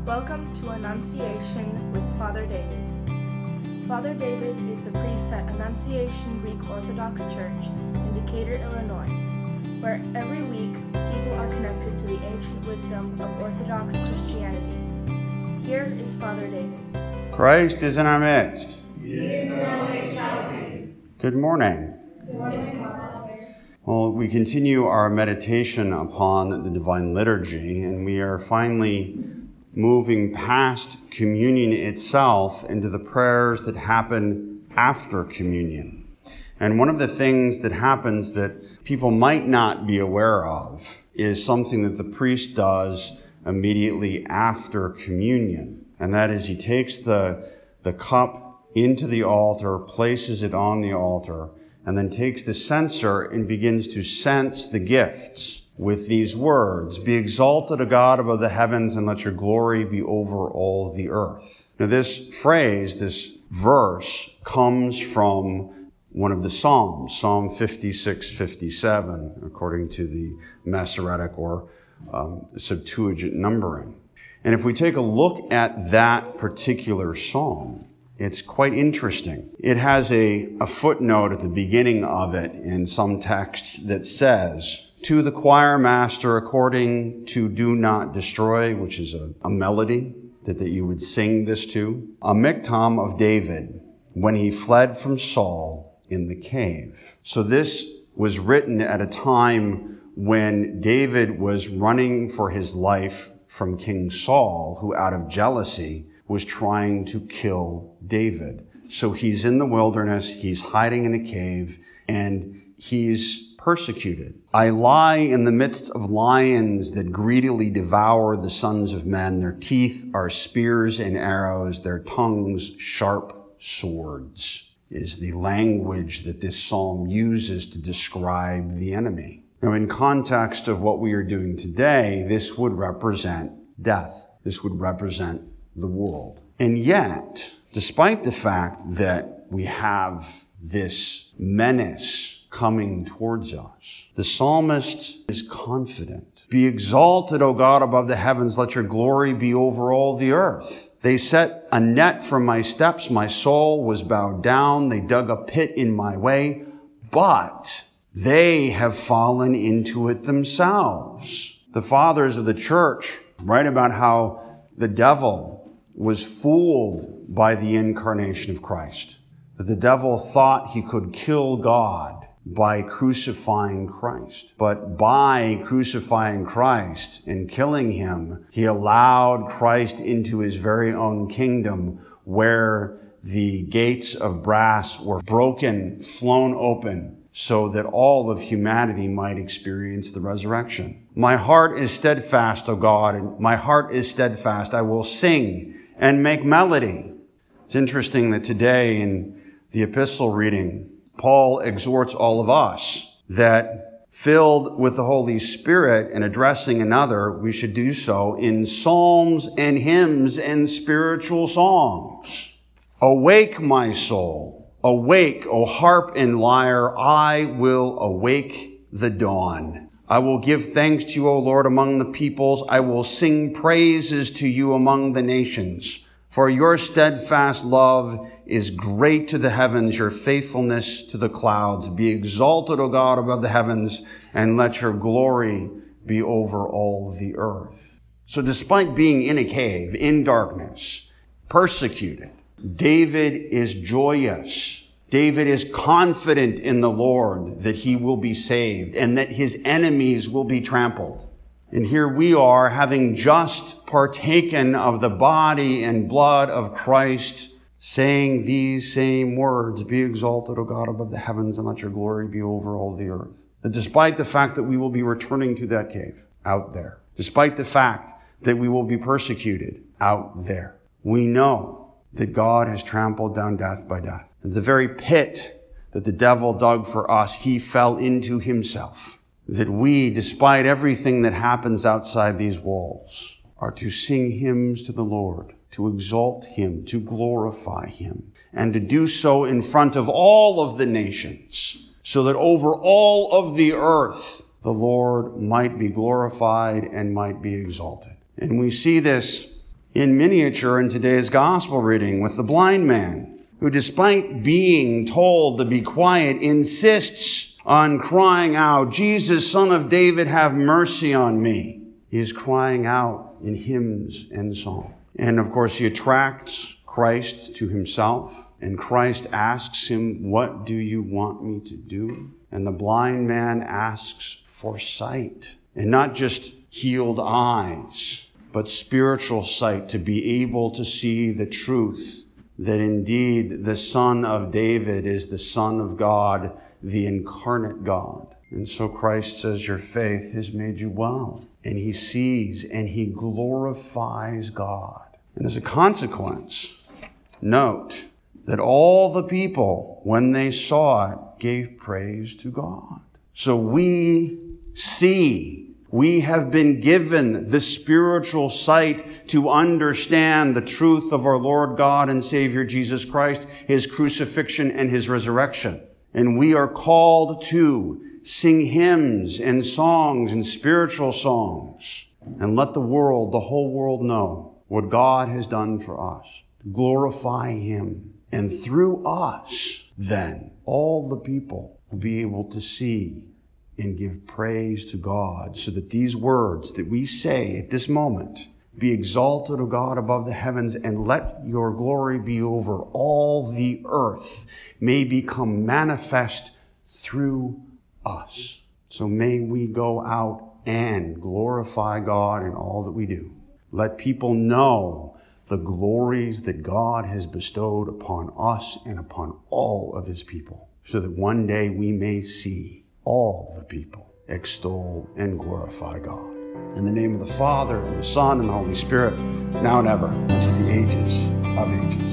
Welcome to Annunciation with Father David. Father David is the priest at Annunciation Greek Orthodox Church in Decatur, Illinois, where every week people are connected to the ancient wisdom of Orthodox Christianity. Here is Father David. Christ is in our midst. He is and always shall be. Good morning. Good morning, Father. Well, we continue our meditation upon the Divine Liturgy, and we are finally moving past communion itself into the prayers that happen after communion. And one of the things that happens that people might not be aware of is something that the priest does immediately after communion. And that is he takes the cup into the altar, places it on the altar, and then takes the censer and begins to cense the gifts with these words, "Be exalted, O God, above the heavens, and let your glory be over all the earth." Now this phrase, this verse, comes from one of the Psalms, Psalm 56-57, according to the Masoretic or Septuagint numbering. And if we take a look at that particular psalm, it's quite interesting. It has a footnote at the beginning of it in some texts that says, "To the choir master according to Do Not Destroy," which is a melody that you would sing this to, "a miktam of David when he fled from Saul in the cave." So this was written at a time when David was running for his life from King Saul, who out of jealousy was trying to kill David. So he's in the wilderness, he's hiding in a cave, and he's persecuted. "I lie in the midst of lions that greedily devour the sons of men. Their teeth are spears and arrows, their tongues sharp swords," is the language that this psalm uses to describe the enemy. Now, in context of what we are doing today, this would represent death. This would represent the world. And yet, despite the fact that we have this menace coming towards us, the psalmist is confident. "Be exalted, O God, above the heavens. Let your glory be over all the earth. They set a net for my steps. My soul was bowed down. They dug a pit in my way, but they have fallen into it themselves." The fathers of the church write about how the devil was fooled by the incarnation of Christ, that the devil thought he could kill God by crucifying Christ. But by crucifying Christ and killing him, he allowed Christ into his very own kingdom, where the gates of brass were broken, flown open, so that all of humanity might experience the resurrection. "My heart is steadfast, O God, and my heart is steadfast. I will sing and make melody." It's interesting that today in the epistle reading, Paul exhorts all of us that filled with the Holy Spirit and addressing another, we should do so in psalms and hymns and spiritual songs. "Awake, my soul. Awake, O harp and lyre. I will awake the dawn. I will give thanks to you, O Lord, among the peoples. I will sing praises to you among the nations. For your steadfast love is great to the heavens, your faithfulness to the clouds. Be exalted, O God, above the heavens, and let your glory be over all the earth." So despite being in a cave, in darkness, persecuted, David is joyous. David is confident in the Lord that he will be saved and that his enemies will be trampled. And here we are, having just partaken of the body and blood of Christ, saying these same words, "Be exalted, O God, above the heavens, and let your glory be over all the earth." That despite the fact that we will be returning to that cave out there, despite the fact that we will be persecuted out there, we know that God has trampled down death by death. The very pit that the devil dug for us, he fell into himself. That we, despite everything that happens outside these walls, are to sing hymns to the Lord, to exalt him, to glorify him, and to do so in front of all of the nations, so that over all of the earth, the Lord might be glorified and might be exalted. And we see this in miniature in today's gospel reading with the blind man, who despite being told to be quiet, insists on crying out, "Jesus, Son of David, have mercy on me." He is crying out in hymns and song. And of course, he attracts Christ to himself, and Christ asks him, "What do you want me to do?" And the blind man asks for sight, and not just healed eyes, but spiritual sight, to be able to see the truth that indeed the Son of David is the Son of God, the incarnate God. And so Christ says, "Your faith has made you well." And he sees and he glorifies God. And as a consequence, note that all the people, when they saw it, gave praise to God. So we see, we have been given the spiritual sight to understand the truth of our Lord God and Savior Jesus Christ, his crucifixion and his resurrection. And we are called to sing hymns and songs and spiritual songs and let the world, the whole world, know what God has done for us. Glorify him. And through us, then, all the people will be able to see and give praise to God, so that these words that we say at this moment, "Be exalted, O God, above the heavens, and let your glory be over all the earth," may become manifest through us. So may we go out and glorify God in all that we do. Let people know the glories that God has bestowed upon us and upon all of his people, so that one day we may see all the people extol and glorify God. In the name of the Father, and the Son, and the Holy Spirit, now and ever, into the ages of ages.